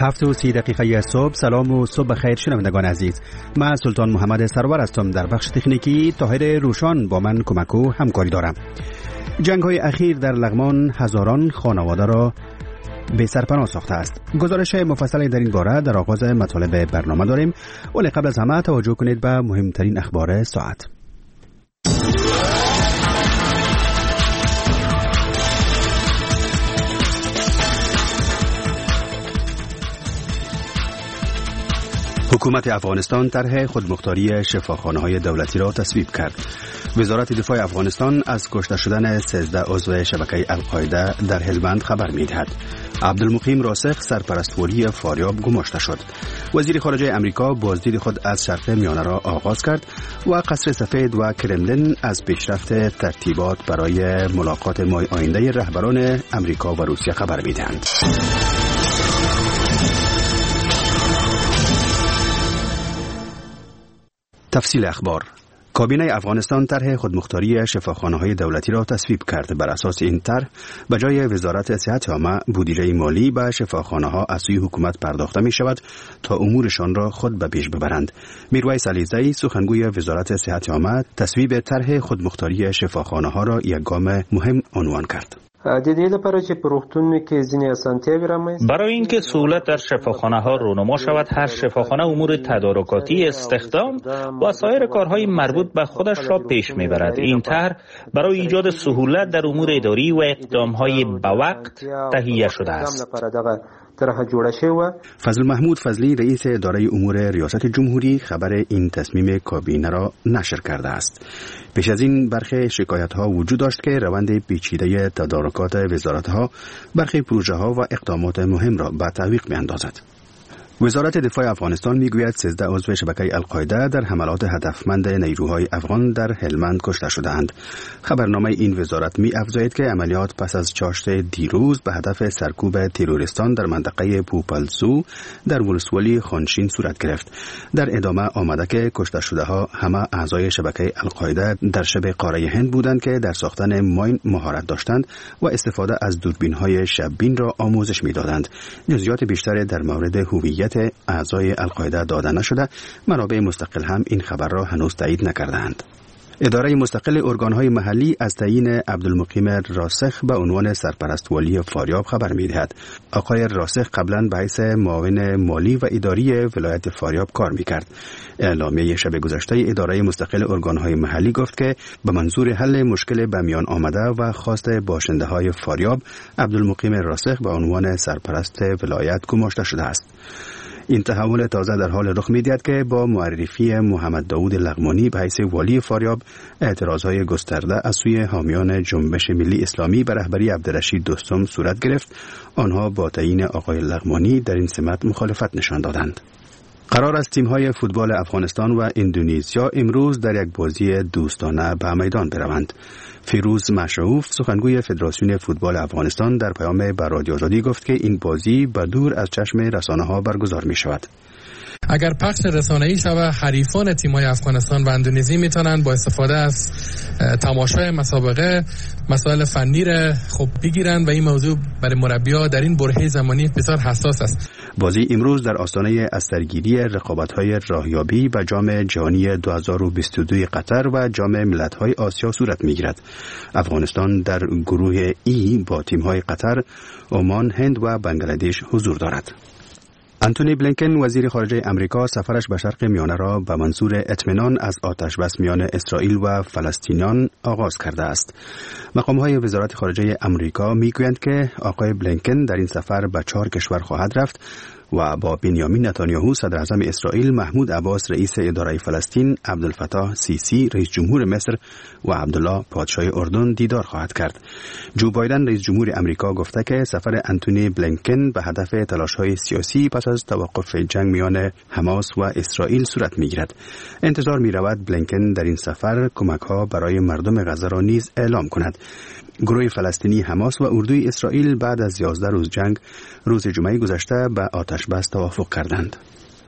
7:30 صبح. سلام و صبح بخیر شنوندگان عزیز. من سلطان محمد سرور هستم. در بخش تکنیکی طاهر روشان با من کمک و همکاری دارم. جنگ‌های اخیر در لغمان هزاران خانواده را به سرپناه ساخته است. گزارش مفصلی در این باره در آغاز مطالب برنامه داریم، ولی قبل از همه توجه کنید به مهمترین اخبار ساعت. حکومت افغانستان طرح خودمختاری شفاخانه‌های دولتی را تصویب کرد. وزارت دفاع افغانستان از کشته شدن 13 عضو شبکه القاعده در هلمند خبر می‌دهد. عبدالمقیم راسخ سرپرست ولی فاریاب گماشته شد. وزیر خارجه امریکا بازدید خود از شرق میانه را آغاز کرد و قصر سفید و کرملین از پیشرفت ترتیبات برای ملاقات ماه آینده رهبران امریکا و روسیه خبر می‌دهند. تفصیل اخبار. کابینه افغانستان طرح خودمختاری شفاخانه‌های دولتی را تصویب کرد. بر اساس این طرح به جای وزارت صحت عامه بودجه مالی به شفاخانه‌ها از سوی حکومت پرداخته می شود تا امورشان را خود به پیش ببرند. میرویس علیزی سخنگوی وزارت صحت عامه تصویب طرح خودمختاری شفاخانه‌ها را یک گام مهم عنوان کرد. برای اینکه سهولت در شفاخانه ها رونما شود، هر شفاخانه امور تدارکاتی، استخدام و سایر کارهای مربوط به خودش را پیش میبرد. این طرح برای ایجاد سهولت در امور اداری و اقدامهای به وقت تهیه شده است. فضل محمود فضلی رئیس اداره امور ریاست جمهوری خبر این تصمیم کابینه را نشر کرده است. پیش از این برخی شکایت ها وجود داشت که روند پیچیده تدارکات وزارت ها برخی پروژه ها و اقدامات مهم را به تعویق می اندازد. وزارت دفاع افغانستان میگوید 13 عضو شبکه القاعده در حملات هدفمند نیروهای افغان در هلمند کشته شده‌اند. خبرنامه این وزارت می‌افزاید که عملیات پس از چاشت دیروز به هدف سرکوب تروریستان در منطقه پوپلسو در ولسوالی خانشین صورت گرفت. در ادامه آمده که کشته شده‌ها همه اعضای شبکه القاعده در شبه قاره هند بودند که در ساختن ماین مهارت داشتند و استفاده از دوربین‌های شب‌بین را آموزش می‌دادند. جزئیات بیشتر در مورد هویت اعضای القاعده داده نشده. منابع مستقل هم این خبر را هنوز تایید نکردند. اداره مستقل ارگانهای محلی از تعیین عبدالمقیم راسخ به عنوان سرپرست ولی فاریاب خبر می‌دهد. آقای راسخ قبلا به حیث معاون مالی و اداری ولایت فاریاب کار می‌کرد. اعلامیه شب گذشته اداره مستقل ارگانهای محلی گفت که به منظور حل مشکل به میان آمده و خواست باشنده‌های فاریاب، عبدالمقیم راسخ به عنوان سرپرست ولایت گماشته شده است. این تحول تازه در حال رخ می‌دهد که با معرفی محمد داود لغمانی به حیث والی فاریاب اعتراضهای گسترده از سوی حامیان جنبش ملی اسلامی به رهبری عبدالرشید دوستم صورت گرفت. آنها با تعیین آقای لغمانی در این سمت مخالفت نشان دادند. قرار است تیم‌های فوتبال افغانستان و اندونزیا امروز در یک بازی دوستانه به میدان بروند. فیروز مشعوف سخنگوی فدراسیون فوتبال افغانستان در پیام به رادیو آزادی گفت که این بازی به دور از چشم رسانه‌ها برگزار می‌شود. اگر پخش رسانه‌ای شود، حریفان تیم‌های افغانستان و اندونزی میتونن با استفاده از تماشای مسابقه مسائل فنی را خوب بگیرن و این موضوع برای مربی‌ها در این برهه زمانی بسیار حساس است. بازی امروز در آستانه استرگیری رقابت‌های راهیابی به جام جهانی 2022 قطر و جام ملت‌های آسیا صورت می‌گیرد. افغانستان در گروه ای با تیم‌های قطر، عمان، هند و بنگلادش حضور دارد. انتونی بلینکن وزیر خارجه امریکا سفرش به شرق میانه را به منظور اطمینان از آتشبس میان اسرائیل و فلسطینیان آغاز کرده است. مقام‌های وزارت خارجه امریکا میگویند که آقای بلینکن در این سفر به 4 کشور خواهد رفت و با بنیامین نتانیاهو صدر اعظم اسرائیل، محمود عباس رئیس اداره فلسطین، عبدالفتاح سیسی رئیس جمهور مصر و عبدالله پادشاه اردن دیدار خواهد کرد. جو بایدن رئیس جمهور امریکا گفته که سفر انتونی بلینکن به هدف تلاش‌های سیاسی پس از توقف جنگ میان حماس و اسرائیل صورت می‌گیرد. انتظار می‌رود بلینکن در این سفر کمک‌ها برای مردم غزه را نیز اعلام کند. گروه فلسطینی حماس و اردوی اسرائیل بعد از 11 روز جنگ روز جمعه گذشته به آتشبس توافق کردند.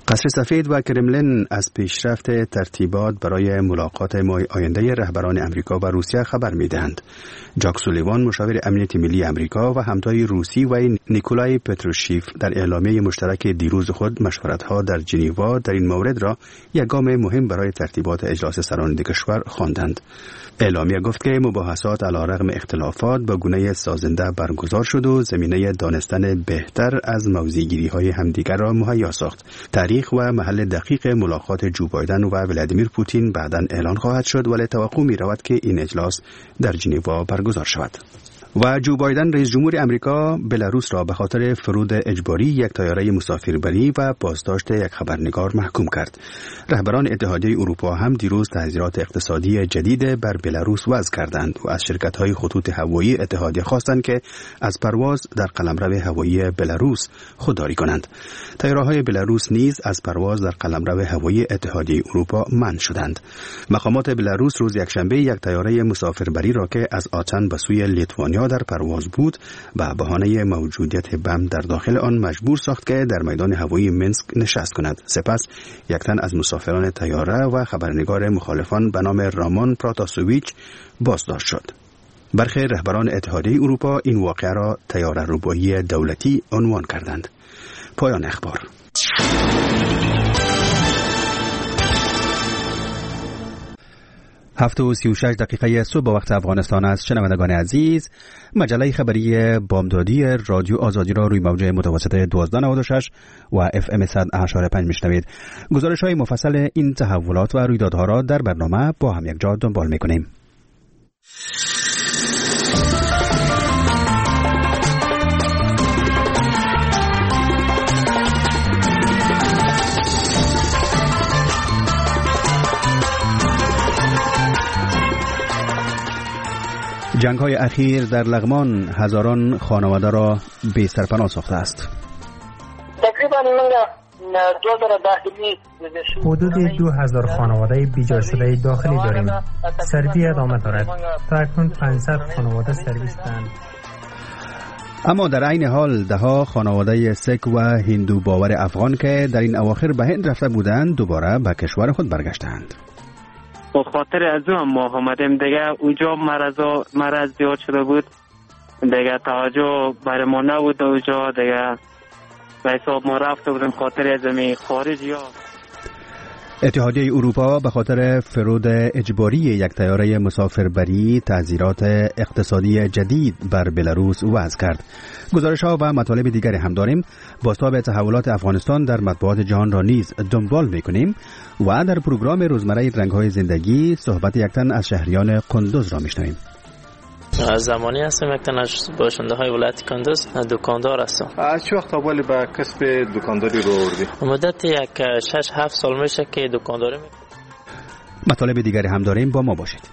قصر سفید و کرملین از پیشرفت ترتیبات برای ملاقات ماه آینده رهبران امریکا و روسیه خبر می‌دهند. جاک سولیوان مشاور امنیت ملی امریکا و همتای روسی و نیکولای پتروشیف در اعلامیه مشترک دیروز خود مشورت‌ها در ژنو در این مورد را یک گام مهم برای ترتیبات اجلاس سران دو کشور خواندند. اعلامیه گفت که مباحثات علیرغم اختلافات با گونه سازنده برگزار شد و زمینه دانستن بهتر از موضع‌گیری‌های همدیگر را مهیا ساخت. تاریخ و محل دقیق ملاقات جو بایدن و ولادیمیر پوتین بعداً اعلان خواهد شد، ولی توقع می‌رود که این اجلاس در ژنو برگزار شود. و جو بایدن رئیس جمهور امریکا بلاروس را به خاطر فرود اجباری یک طیاره مسافربری و بازداشت یک خبرنگار محکوم کرد. رهبران اتحادیه اروپا هم دیروز تحذیرات اقتصادی جدید بر بلاروس وضع کردند و از شرکت‌های خطوط هوایی اتحادیه خواستند که از پرواز در قلمرو هوایی بلاروس خودداری کنند. طیاره‌های بلاروس نیز از پرواز در قلمرو هوایی اتحادیه اروپا منع شدند. مقامات بلاروس روز یکشنبه یک طیاره مسافربری را که از آتن به سوی لیتوانیا در پرواز بود به بهانه موجودیت بم در داخل آن مجبور ساخت که در میدان هوایی منسک نشست کند. سپس یک تن از مسافران طیاره و خبرنگار مخالفان به نام رامان پراتاسوویچ بازداشت شد. برخی رهبران اتحادیه اروپا این واقعه را طیاره ربایی دولتی عنوان کردند. پایان اخبار. 7:36 صبح وقت افغانستان است. شنوندگان عزیز، مجله خبری بامدادی رادیو آزادی را روی موج متوسط 1296 و FM 100.5 میشنوید. گزارش‌های مفصل این تحولات و رویدادها را در برنامه با هم یک جا دنبال می‌کنیم. جنگ‌های اخیر در لغمان هزاران خانواده را بی سرپناه ساخته است. تقریبا حدود 2000 خانواده بیجا شده داخلی داریم. سربی ادامه دارد. تا اکنون 500 خانواده سربی شدند. اما در عین حال دهها خانواده سک و هندو باور افغان که در این اواخر به هند رفته بودند دوباره به کشور خود برگشتند. به خاطر از اون ما آمدیم دیگه. اونجا مرض زیاد شده بود دیگه، توجه برای ما نبود اونجا دیگه، به حساب ما رفته بودیم خاطر از می خارجی ها. اتحادیه اروپا به خاطر فرود اجباری یک طیاره مسافربری تعزیرات اقتصادی جدید بر بلاروس وضع کرد. گزارش‌ها و مطالب دیگری هم داریم. بازتاب تحولات افغانستان در مطبوعات جهان را نیز دنبال می‌کنیم و در پروگرام روزمره رنگ‌های زندگی صحبت یک تن از شهریان قندوز را می‌شنویم. از زمانی هستم یک تن از باشنده های ولایت کندوز دکاندار هستم. از چه وقت اولی به کسب دکانداری رو آوردی؟ مدت یک 6-7 سال میشه که دکانداری میکنم. مطالب دیگری هم داریم، با ما باشید.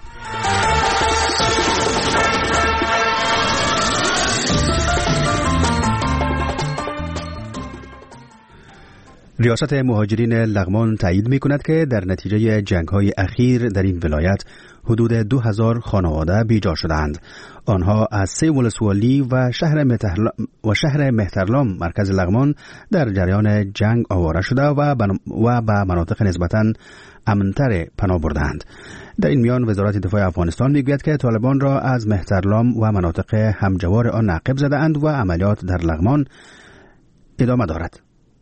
ریاست مهاجرین لغمان تایید می‌کند که در نتیجه جنگ‌های اخیر در این ولایت حدود 2000 خانواده بیجا شدند. آنها از 3 ولسوالی و شهر مهترلام مرکز لغمان در جریان جنگ آواره شده و به مناطق نسبتاً امن‌تر پناه بردند. در این میان وزارت دفاع افغانستان میگوید که طالبان را از مهترلام و مناطق همجوار آن ناقب زده‌اند و عملیات در لغمان ادامه دارد.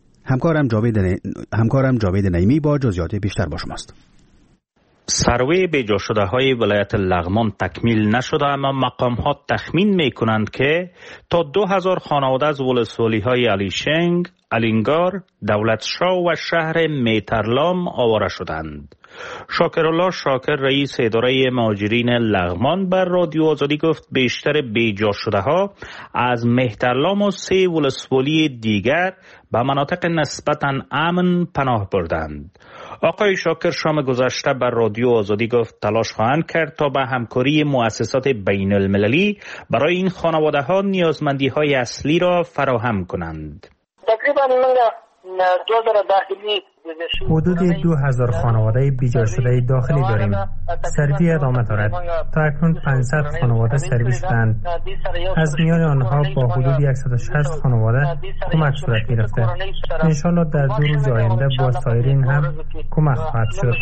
همکارم جاوید نعیمی با جزئیات بیشتر با شماست. سروی بیجا شده های ولایت لغمان تکمیل نشده، اما مقام ها تخمین می کنند که تا 2000 خانواده از ولسوالی های علیشنگ، الینگار، دولتشاه و شهر میترلام آواره شدند. شاکرالله شاکر رئیس اداره مهاجرین لغمان بر رادیو آزادی گفت بیشتر بیجا شده ها از مهترلام و 3 ولسوالی دیگر به مناطق نسبتاً امن پناه بردند. آقای شاکر شام گذشته بر رادیو آزادی گفت تلاش خواهند کرد تا به همکاری مؤسسات بین المللی برای این خانواده ها نیازمندی های اصلی را فراهم کنند. تقریبا حدود 2000 خانواده بیجا شده داخلی داریم. سروی ادامه دارد. تا اکنون 500 خانواده سروی شدند. از میان آنها با حدود 160 خانواده کمک صورت گرفته. انشالله در 2 روز آینده با سایرین هم کمک خواهد شد.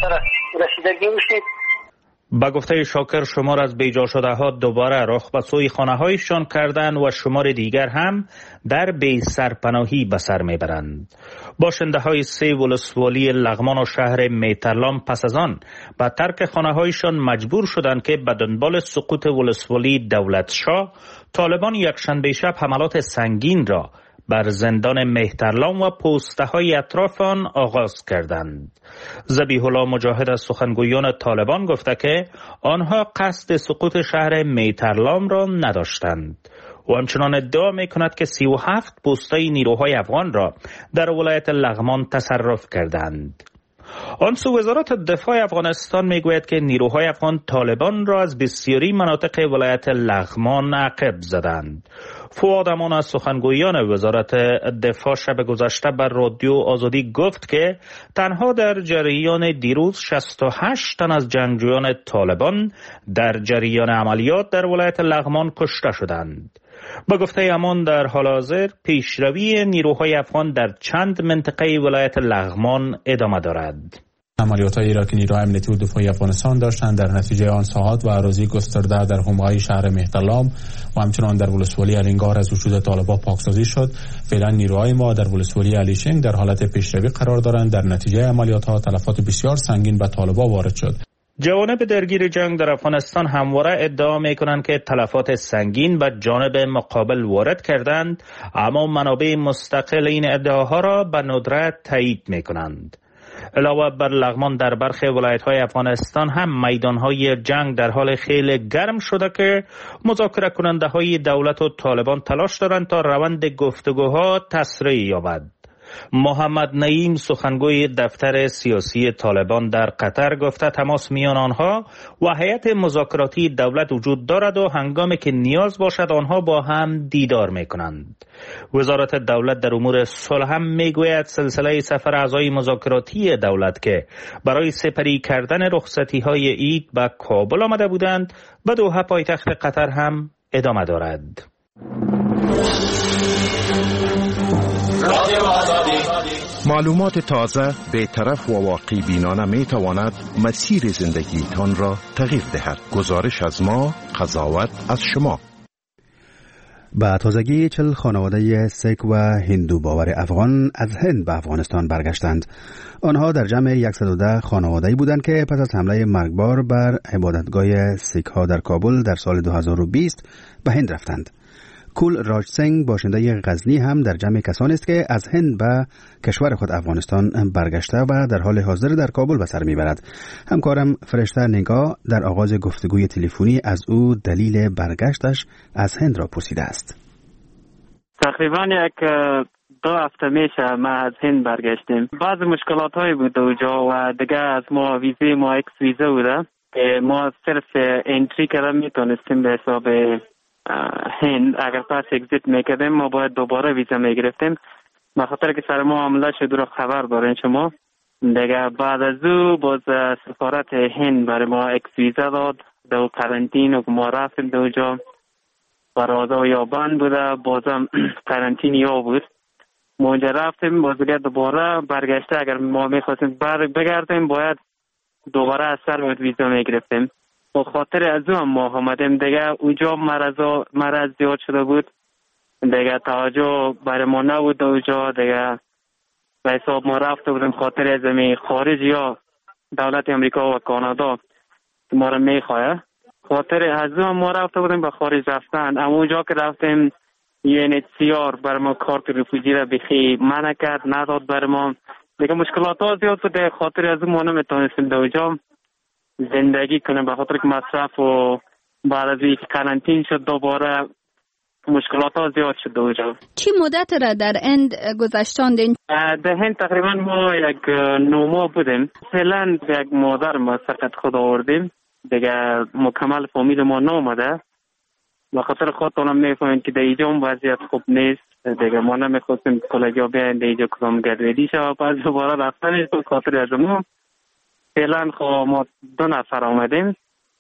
با گفته شاکر شمار از بیجا شده ها دوباره رخ به سوی خانه هایشان کردند و شمار دیگر هم در بی سرپناهی به سر میبرند. باشنده های 3 ولسوالی لغمان و شهر میترلام پس از آن به ترک خانه هایشان مجبور شدند که به دنبال سقوط ولسوالی دولت شاه طالبان یکشنبه شب حملات سنگین را بر زندان مهترلام و پوسته های اطراف آن آغاز کردند. ذبیح الله مجاهد از سخنگویان طالبان گفته که آنها قصد سقوط شهر مهترلام را نداشتند و همچنان ادعا می کند که 37 پوسته نیروهای افغان را در ولایت لغمان تصرف کردند. آنسو وزارت دفاع افغانستان میگوید که نیروهای افغان طالبان را از بسیاری مناطق ولایت لغمان عقب زدند. فؤاد امان از سخنگویان وزارت دفاع شب گذشته بر رادیو آزادی گفت که تنها در جریان دیروز 68 تن از جنگجویان طالبان در جریان عملیات در ولایت لغمان کشته شدند. با گفته امان در حال حاضر پیشروی نیروهای افغان در چند منطقه ولایت لغمان ادامه دارد. عملیات‌هایی را که نیروهای امنیتی و دفاعی افغانستان داشتند در نتیجه آن ساحات و اراضی گسترده در حومه‌های شهر مهترلام و همچنان در ولسوالی الینگار از وجود طالبان پاکسازی شد. فعلا نیروهای ما در ولسوالی علیشنگ در حالت پیشروی قرار دارند. در نتیجه عملیات‌ها تلفات بسیار سنگین به طالبان وارد شد. جوانب درگیر جنگ در افغانستان همواره ادعا می‌کنند که تلفات سنگین به جانب مقابل وارد کردند، اما منابع مستقل این ادعاها را به ندرت تایید می‌کنند. علاوه بر لغمان در برخی ولایت‌های افغانستان هم میدان‌های جنگ در حال خیلی گرم شده که مذاکره کننده‌های دولت و طالبان تلاش دارند تا روند گفتگوها تسریع یابد. محمد نعیم سخنگوی دفتر سیاسی طالبان در قطر گفته تماس میان آنها و هیئت مذاکراتی دولت وجود دارد و هنگامی که نیاز باشد آنها با هم دیدار میکنند. وزارت دولت در امور صلح هم میگوید سلسله سفر اعضای مذاکراتی دولت که برای سپری کردن رخصتی های عید به کابل آمده بودند به دوحه پایتخت قطر هم ادامه دارد. معلومات تازه، بی‌طرف و واقعی بینانه می تواند مسیر زندگی تان را تغییر دهد. گزارش از ما، قضاوت از شما. با تازگی 40 خانواده سیک و هندو باور افغان از هند به افغانستان برگشتند. آنها در جمع 110 خانواده‌ای بودند که پس از حمله مرگبار بر عبادتگاه سیک ها در کابل در سال 2020 به هند رفتند. کول راج سنگ باشنده غزنی هم در جمع کسانی است که از هند به کشور خود افغانستان برگشته و در حال حاضر در کابل به سر میبرد. همکارم فرشته نگاه در آغاز گفتگوی تلفنی از او دلیل برگشتش از هند را پرسیده است. تقریبا 2 هفته میشه ما از هند برگشتیم. بعض مشکلات هایی بود اونجا و دیگه از ما ویزه ما اکس ویزه بوده که ما صرف انتری کردن میتونستیم به حساب هند. اگر پس اگزیت میکردیم ما باید دوباره ویزا میگرفتیم. بخاطر که سر ما عمله شد رو خبر دارین شما دیگه. بعد از او باز سفارت هند برای ما اکس ویزا داد دو قرنطین و ما رفتیم دو جا برازا یا بند بوده بازم قرنطین یا بود. ما اونجا رفتیم باز دیگه دوباره برگشته اگر ما میخواستیم بگردیم باید دوباره از سر باید ویزا میگرفتیم. با خاطر از او ما آمدیم دیگه. اونجا مرض زیاد شده بود دیگه، توجه برای ما نبود اونجا دیگه. به حساب ما رفته بودیم خاطر از زمین خارج یا دولت امریکا و کانادا ما رو میخواه. خاطر از او ما رفته بودیم به خارج رفتن. اما اونجا که رفتیم UNHCR برای ما کارت رفوجی را بخی منع کرد نداد برای ما دیگه. مشکلات ها زیاد بود دیگه. خاطر از او ما نمیتونستیم اونجا زندگی کنیم به خاطر که مصرف و بعد از اینکه قرنطین شد دوباره مشکلات ها زیاد شد اونجا. چی مدت را در هند گذشتاندین؟ در هند تقریبا ما 9 ماه بودیم. فعلا یک مادر ما فقط خود آوردیم دیگه، مکمل فامیل ما نامده به خاطر خودتونم میفهمید که در اینجا وضعیت خوب نیست دیگه. ما نمیخواستیم کلاجا بیاین در اینجا کدام گردیدی شد پس دوباره رفتنش به خاطر از ما فعلا ما 2 نفر آمدیم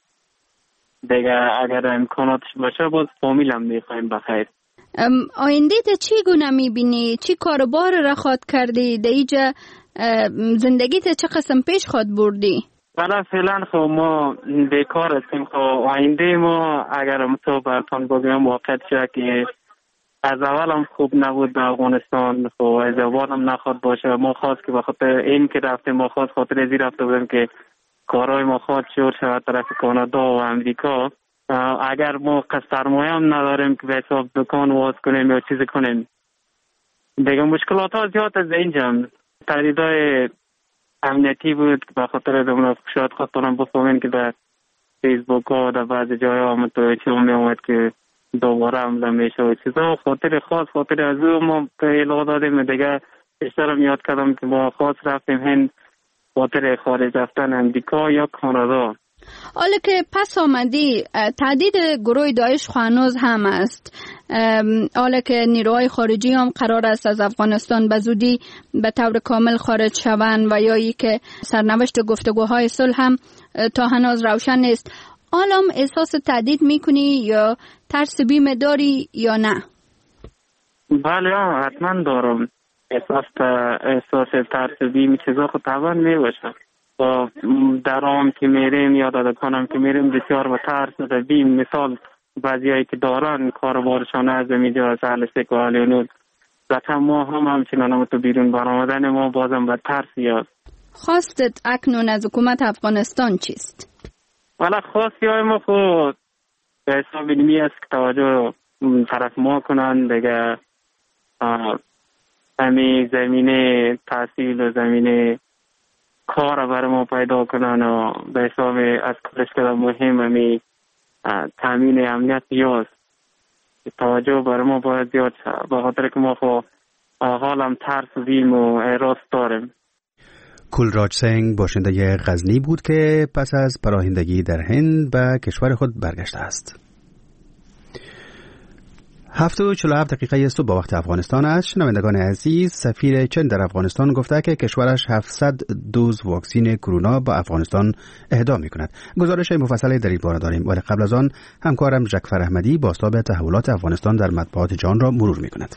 دیگه. اگر امکاناتش باشه باز فامیلم میخوایم بخیر. آینده چی گونه میبینی؟ چی کاربار را خواد کردی؟ در اینجا زندگیت چه قسم پیش خواد بردی؟ بله فعلا ما بیکار هستیم. آینده ما اگر تو براتون بگم واقع شد که از اول هم خوب نبود به افغانستان، ازدواج هم نخواد باشه. ما خواست که بخاطر این که رفتیم ما خواست خاطر ازی رفته بودیم که کارهای ما خواهد شور شود طرف کانادا و امریکا. اگر ما سرمایه هم نداریم که به حساب دکان واز کنیم یا چیزی کنیم دیگه مشکلات ها زیاد از اینجا. تهدیدهای امنیتی بود که به خاطر دمون شاید خودتونم بفهمین که در فیسبوک ها در بعض جای ها متوجه می آمد که دوباره حمله میشه و چیزا. خاطر خاص خاطر از او ما اطلاع دادیم دیگه. بیشتر هم یاد کردم که ما خاص رفتیم هند خاطر خارج رفتن امریکا یا کانادا. حالا که پس آمدی تهدید گروه داعش هنوز هم است. حالا که نیروهای خارجی هم قرار است از افغانستان به زودی به طور کامل خارج شوند و یا ای که سرنوشت گفتگوهای صلح هم تا هنوز روشن نیست، حالا احساس تهدید میکنی یا ترس بیم داری یا نه؟ بله حتما دارم. احساس ترس بیم چیزا خود طبعا میباشه. در آم که میریم یا در دکانم که میریم بسیار به ترس و بیم. مثال بعضی هایی که دارن کاربارشان از اینجا از اهل سک و اهل هنود ذاتم ما همچنان هم تو بیرون برآمدن ما بازم به ترس یاد. خواستت اکنون از حکومت افغانستان چیست؟ والا خواستی های ما خود به حساب علمی است که توجه طرف ما کنن دیگه. همین زمینه تحصیل و زمینه کار برای ما پیدا کنن و به حساب از کلش کده مهم همین تامین امنیت یاست. توجه برای ما باید زیاد شد به خاطر که ما خود حالم ترس و بیم و اعراض داریم. کلراج سنگ باشنده غزنی بود که پس از پراهندگی در هند به کشور خود برگشته است. 7:47 صبح با وقت افغانستان است. شنوندگان عزیز، سفیر چین در افغانستان گفته که کشورش 700 دوز واکسین کرونا به افغانستان اهدا می‌کند. گزارش مفصلی در این باره داریم، ولی قبل از آن همکارم جعفر احمدی بازتاب تحولات افغانستان در مطبوعات جهان را مرور می‌کند.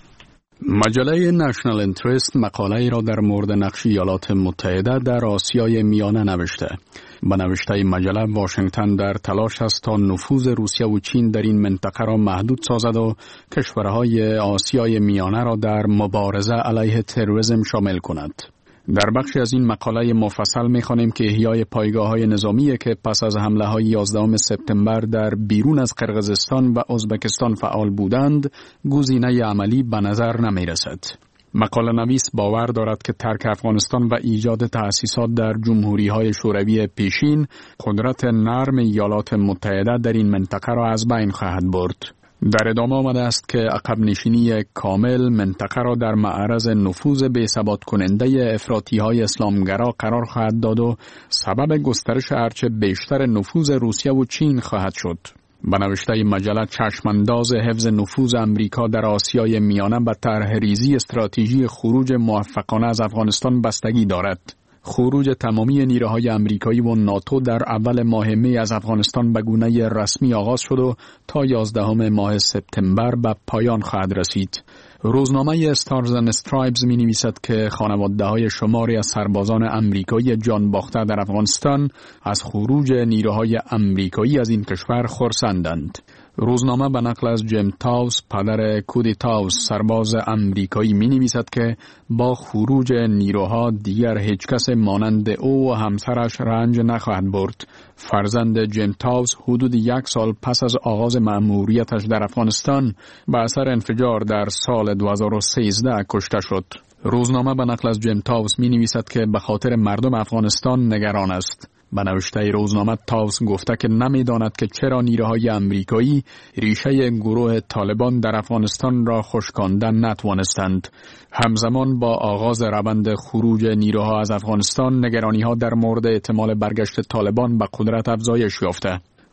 مجله نشنال اینترست مقاله‌ای را در مورد نقش ایالات متحده در آسیای میانه نوشته. به نوشته مجله واشنگتن در تلاش است تا نفوذ روسیه و چین در این منطقه را محدود سازد و کشورهای آسیای میانه را در مبارزه علیه تروریسم شامل کند. در بخشی از این مقاله مفصل می‌خوانیم که احیای پایگاه‌های نظامی که پس از حمله‌های 11 سپتامبر در بیرون از قرقیزستان و ازبکستان فعال بودند، گزینه عملی به نظر نمی‌رسد. مقاله نویس باور دارد که ترک افغانستان و ایجاد تأسیسات در جمهوری‌های شوروی پیشین قدرت نرم ایالات متحده در این منطقه را از بین خواهد برد. در ادامه آمده است که عقب نشینی کامل منطقه را در معرض نفوذ بی‌ثبات کننده افراطی‌های اسلامگرا قرار خواهد داد و سبب گسترش هرچه بیشتر نفوذ روسیه و چین خواهد شد. به نوشته مجله چشمانداز حفظ نفوذ امریکا در آسیای میانه به طرح‌ریزی استراتژی خروج موفقانه از افغانستان بستگی دارد. خروج تمامی نیروهای امریکایی و ناتو در اول ماه می از افغانستان به گونه رسمی آغاز شد و تا 11 ماه سپتامبر به پایان خواهد رسید. روزنامه استارز اند استرایبز می نویسد که خانواده‌های شماری از سربازان امریکایی جان باخته در افغانستان از خروج نیروهای امریکایی از این کشور خرسندند. روزنامه به نقل از جیم تاوس، پدر کودی تاوس، سرباز امریکایی می نویسد که با خروج نیروها دیگر هیچ کس مانند او و همسرش رنج نخواهد برد. فرزند جیم تاوس حدود 1 سال پس از آغاز مأموریتش در افغانستان به اثر انفجار در سال 2013 کشته شد. روزنامه به نقل از جیم تاوس می نویسد که به خاطر مردم افغانستان نگران است. به نوشته روزنامه تاوس گفته که نمی‌داند که چرا نیروهای امریکایی ریشه گروه طالبان در افغانستان را خشکاندن نتوانستند. همزمان با آغاز روند خروج نیروها از افغانستان، نگرانی‌ها در مورد احتمال برگشت طالبان به قدرت افزایش یافته.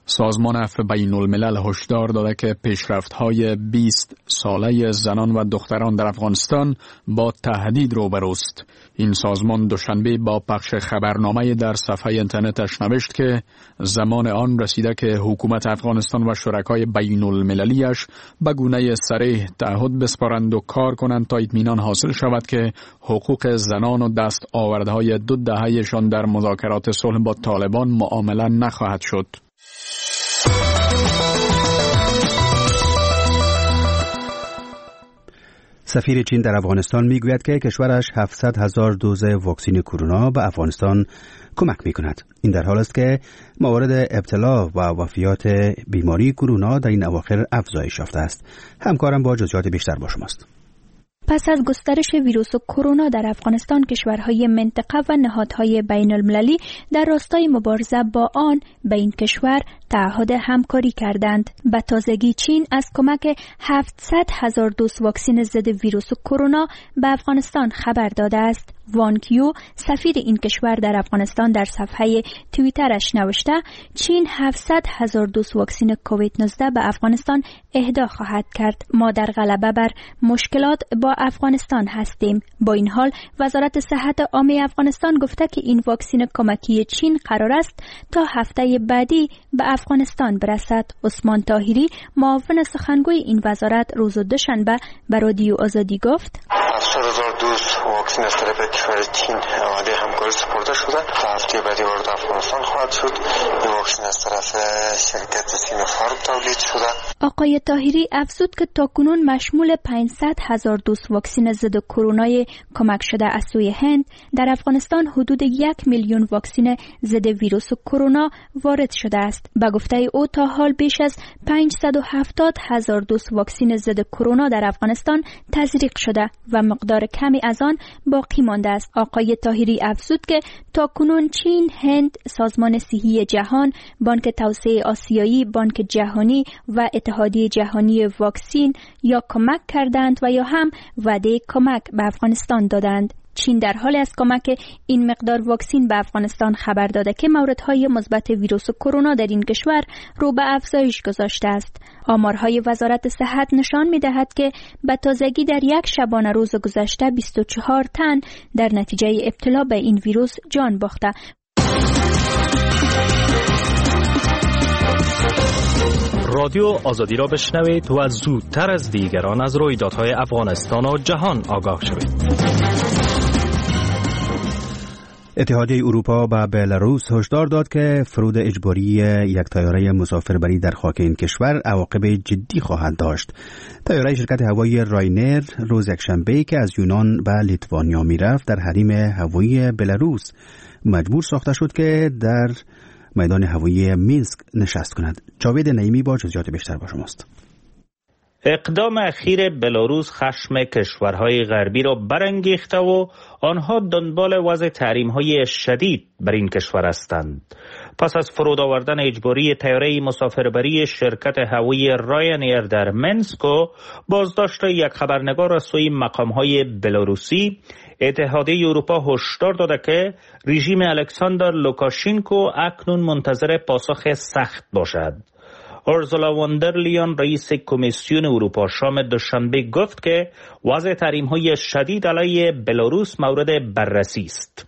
سازمان عفو بین الملل هشدار داده که پیشرفت‌های 20 ساله زنان و دختران در افغانستان با تهدید روبروست. این سازمان دوشنبه با پخش خبرنامه در صفحه اینترنتش نوشت که زمان آن رسیده که حکومت افغانستان و شرکای بین المللیش به گونه صریح تعهد بسپارند و کار کنند تا اطمینان حاصل شود که حقوق زنان و دست آوردهای 2 دهه‌شان در مذاکرات صلح با طالبان معامله نخواهد شد. سفیر چین در افغانستان میگوید که کشورش 700,000 دوز واکسن کرونا به افغانستان کمک میکند. این در حال است که موارد ابتلا و وفیات بیماری کرونا در این اواخر افزایش یافته است. همکارم با جزئیات بیشتر با شماست. پس از گسترش ویروس کرونا در افغانستان، کشورهای منطقه و نهادهای بین المللی در راستای مبارزه با آن به این کشور تعهد همکاری کردند. به تازگی چین از کمک 700,000 دوز واکسن ضد ویروس کرونا به افغانستان خبر داده است. وان کیو، سفیر این کشور در افغانستان، در صفحه توییترش نوشته چین 700,000 دوز واکسن کووید 19 به افغانستان اهدا خواهد کرد. ما در غلبه بر مشکلات با افغانستان هستیم. با این حال وزارت صحت عامه افغانستان گفته که این واکسن کمکی چین قرار است تا هفته بعدی به افغانستان برسد. عثمان طاهری، معاون سخنگوی این وزارت، روز دوشنبه به رادیو آزادی گفت 700,000 دوز واکسن از طرف کشور چین آماده همکاری سپرده شده. تا هفته بعدی وارد افغانستان خواهد شد. این واکسن از طرف شرکت سینوفارم تولید شده. آقای طاهری افزود که تاکنون مشمول 500,000 دوز واکسن ضد کرونا کمک شده از سوی هند، در افغانستان حدود 1,000,000 واکسن ضد ویروس کرونا وارد شده است. به گفته او تا حال بیش از 570,000 دوز واکسن ضد کرونا در افغانستان تزریق شده و مقدار کمی از آن باقی مانده است. آقای طاهری افزود که تاکنون چین، هند، سازمان صحی جهان، بانک توسعه آسیایی، بانک جهانی و اتحادیه جهانی واکسن یا کمک کردند و یا هم وعده کمک به افغانستان دادند. چین در حال از کمک این مقدار واکسن به افغانستان خبر داده که موردهای مثبت ویروس کرونا در این کشور رو به افزایش گذاشته است. آمارهای وزارت صحت نشان می‌دهد که به تازگی در یک شبانه روز گذشته 24 تن در نتیجه ابتلا به این ویروس جان باخته. رادیو آزادی را بشنوید و زودتر از دیگران از رویدادهای افغانستان و جهان آگاه شوید. اتحادیه اروپا به بلاروس هشدار داد که فرود اجباری یک طیاره مسافربری در خاک این کشور عواقب جدی خواهد داشت. طیاره شرکت هوایی راینر روز یکشنبه که از یونان به لیتوانیا میرفت در حریم هوایی بلاروس مجبور ساخته شد که در میدان هوایی مینسک نشست کند. جاوید نعیمی با جزئیات بیشتر با شماست. اقدام اخیر بلاروس خشم کشورهای غربی را برانگیخته و آنها دنبال وضع تحریم‌های شدید بر این کشور هستند. پس از فرود آوردن اجباری طیاره مسافربری شرکت هوایی راینیر در منسک و بازداشت یک خبرنگار از سوی مقام‌های بلاروسی، اتحادیه اروپا هشدار داده که رژیم الکساندر لوکاشنکو اکنون منتظر پاسخ سخت باشد. اورسولا واندرلیان رئیس کمیسیون اروپا شام دوشنبه گفت که وضع تحریم‌های شدید علیه بلاروس مورد بررسی است.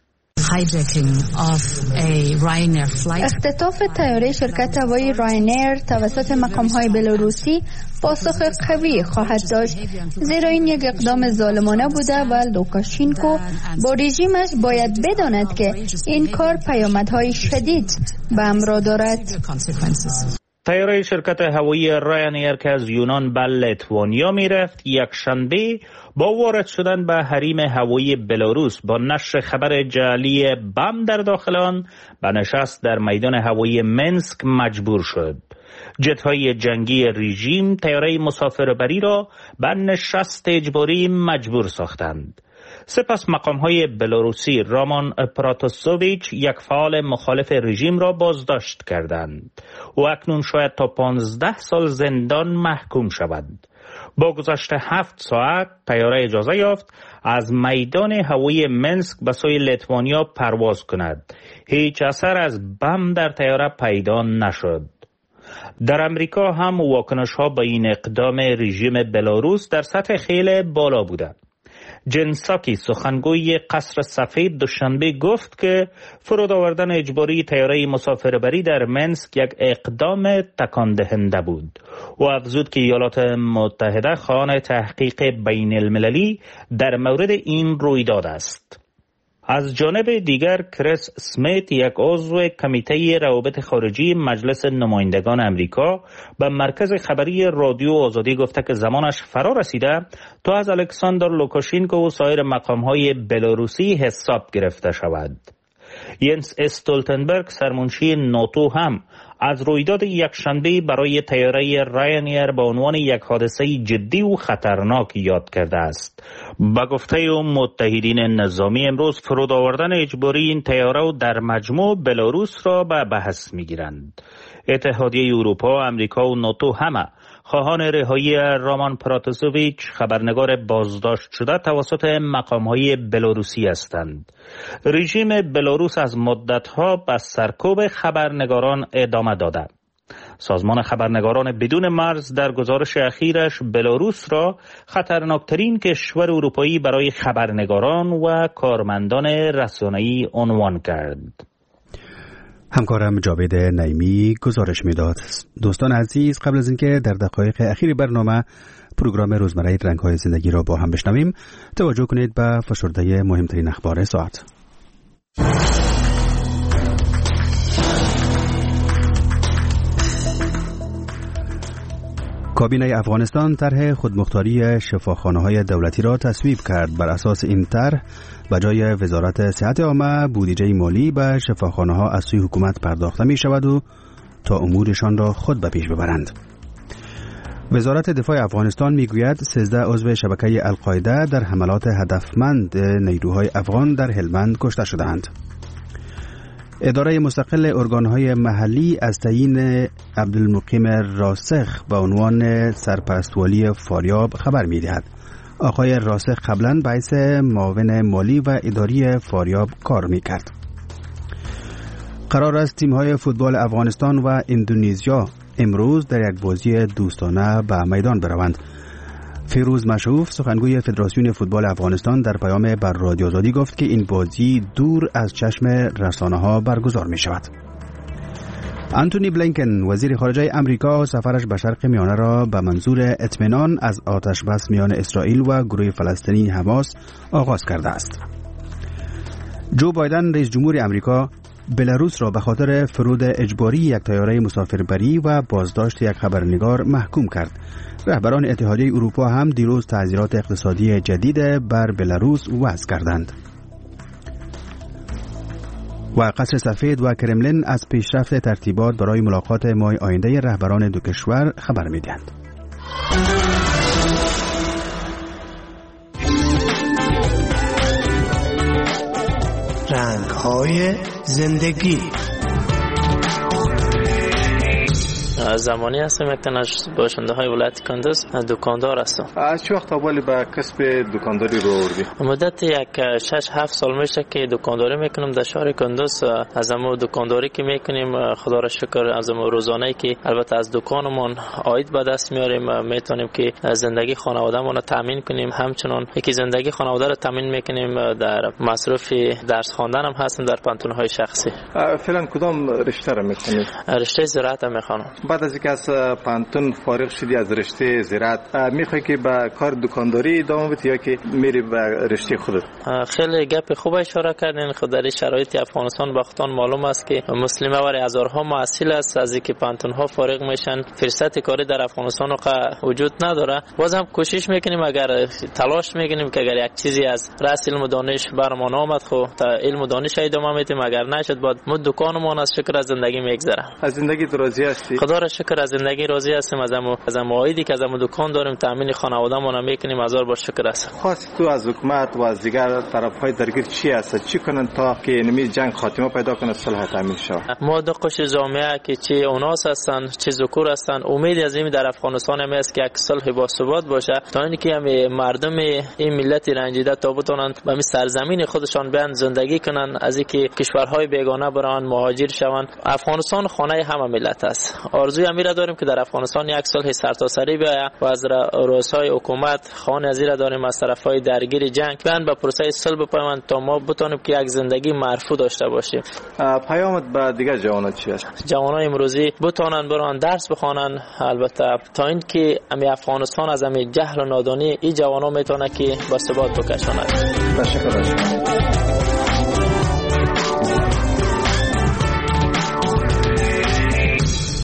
اختطاف طیاره شرکت هوایی راینر توسط مقام‌های بلاروسی پاسخ قوی خواهد داشت، زیرا این یک اقدام ظالمانه بوده و لوکاشنکو با رژیمش باید بداند که این کار پیامدهای شدید به همراه دارد. طیاره شرکت هوایی راینیر که از یونان به لیتوانیا میرفت یک شنبه با وارد شدن به حریم هوایی بلاروس با نشر خبر جعلی بم در داخل آن به نشست در میدان هوایی منسک مجبور شد. جت‌های جنگی رژیم طیاره مسافربری را به نشست اجباری مجبور ساختند. سپس مقام‌های بلاروسی رامان پراتوسوویچ، یک فعال مخالف رژیم، را بازداشت کردند. او اکنون شاید تا 15 سال زندان محکوم شود. با گذشت 7 ساعت طیاره اجازه یافت از میدان هوایی منسک به سوی لیتوانیا پرواز کند. هیچ اثر از بم در طیاره پیدا نشد. در امریکا هم واکنش ها به این اقدام رژیم بلاروس در سطح خیلی بالا بوده. جن ساکی سخنگوی قصر سفید دوشنبه گفت که فرود آوردن اجباری طیاره مسافربری در منسک یک اقدام تکان دهنده بود. او افزود که ایالات متحده خواهان تحقیق بین المللی در مورد این رویداد است. از جانب دیگر کریس اسمیت، یک عضو کمیته روابط خارجی مجلس نمایندگان امریکا، به مرکز خبری رادیو آزادی گفته که زمانش فرا رسیده تا از الکساندر لوکاشینکو و سایر مقام‌های بلاروسی حساب گرفته شود. ینس استولتنبرگ، سرمنشی ناتو، هم از رویداد یکشنبه برای طیاره راینایر به عنوان یک حادثه جدی و خطرناک یاد کرده است. با گفته متحدین نظامی امروز فرود آوردن اجباری این طیاره و در مجموع بلاروس را به بحث می‌گیرند. اتحادیه اروپا، آمریکا و ناتو همه خواهان رهایی رامان پراتاسوویچ، خبرنگار بازداشت شده توسط مقام‌های بلاروسی هستند. رژیم بلاروس از مدت‌ها به سرکوب خبرنگاران ادامه داده. سازمان خبرنگاران بدون مرز در گزارش اخیرش بلاروس را خطرناکترین کشور اروپایی برای خبرنگاران و کارمندان رسانه‌ای عنوان کرد. همکارم جاوید نعیمی گزارش میداد. دوستان عزیز، قبل از اینکه در دقایق اخیر برنامه پروگرام روزمره رنگ‌های زندگی را با هم بشنویم، توجه کنید به فشرده مهمترین اخبار ساعت. کابینه افغانستان طرح خودمختاری شفاخانه‌های دولتی را تصویب کرد. بر اساس این طرح به جای وزارت صحت عامه، بودجه مالی به شفاخانه‌ها از سوی حکومت پرداخته می شود و تا امورشان را خود به پیش ببرند. وزارت دفاع افغانستان می گوید 13 عضو شبکه القاعده در حملات هدفمند نیروهای افغان در هلمند کشته شدند. اداره مستقل ارگانهای محلی از تعیین عبدالمقیم راسخ به عنوان سرپرست فاریاب خبر می‌دهد. آقای راسخ قبلا به حیث معاون مالی و اداری فاریاب کار می‌کرد. قرار است تیم‌های فوتبال افغانستان و اندونزیا امروز در یک بازی دوستانه به میدان بروند. فیروز مشروف، سخنگوی فدراسیون فوتبال افغانستان، در پیام بر رادیو آزادی گفت که این بازی دور از چشم رسانه‌ها برگزار می شود. آنتونی بلینکن، وزیر خارجه امریکا، سفرش به شرق میانه را به منظور اطمینان از آتش بس میان اسرائیل و گروه فلسطینی حماس آغاز کرده است. جو بایدن، رئیس جمهور امریکا، بلاروس را به خاطر فرود اجباری یک طیاره مسافربری و بازداشت یک خبرنگار محکوم کرد. رهبران اتحادیه اروپا هم دیروز تعزیرات اقتصادی جدید بر بلاروس وضع کردند. و قصر سفید و کرملین از پیشرفت ترتیبات برای ملاقات ماه آینده رهبران دو کشور خبر می‌دهند. رنگ‌های زندگی. زمانی هستم یک تنش باشنده های ولایت کندوز دکاندار هستم. از چه وقت اولی به کسب دکانداری رو آوردی؟ مدت یک 6-7 سال میشه که دکانداری میکنم در شهر کندوز. از امو دکانداری که میکنیم خدا را شکر، از امو روزانه‌ای که البته از دکانمون عاید به دست میاریم، میتونیم که زندگی خانواده‌مون رو تامین کنیم. همچنان یکی زندگی خانواده رو تامین میکنیم. در مصرف درس خواندن هم هستم در پانتون‌های شخصی. فعلا کدام رشته رو میخونی؟ رشته زراعت میخونم. بعد از اینکه از پانتون فارغ شدی از رشته زراعت، میخوای که به کار دکانداری ادامه بدی یا که میری به رشته خودت؟ خیلی گپ خوب اشاره کردین. خود در شرایط افغانستان وقتان معلوم است که مسلمه و هزارها محصل است از اینکه پانتون ها فارغ میشن، فرصت کاری در افغانستان وجود نداره. باز هم کوشش میکنیم، اگر تلاش میکنیم که اگر یک چیزی از راس علم و دانش برمان آمد خو تا علم و دانش ادامه میدیم، اگر نشد بعد ما دکانمون از شکر از زندگی میگذره. از زندگی راضی هستی؟ خدا را شکر از زندگی راضی هستیم. از عایدی که از دکان داریم تامین خانواده‌مون میکنیم، هزار بار شکر است. خواست تو از حکومت و از دیگر طرف‌های درگیر چی هست؟ چی کنن تا که نمی جنگ خاتمه پیدا کنه، صلح تامین شود؟ ما دو قش جامعه که چه اوناس هستن چه ذکور هستن، امید از این در افغانستان هم است که یک صلح با ثبات باشه تا اینکه هم مردم این ملت رنجیده تا بتونن به می سرزمین خودشان بیان زندگی کنن، از اینکه کشورهای بیگانه بران مهاجر شوند. افغانستان خانه همه ملت است. آرزوی امیر داریم که در افغانستان یک صلح سرتاسری بیاید و از رؤسای حکومت خانه ازیر داریم از طرفای درگیر جنگ بیان به پروسه صلح بپیوندند تا ما بتونیم که یک زندگی مرفوع داشته باشیم. پیامت به دیگر جوانان چی است؟ جوانان امروزی بتونن برن درس بخوانن، البته تا اینکه امی افغانستان از امی جهل و نادانی این جوانان میتونه که با ثبات بکشاند. تشکر.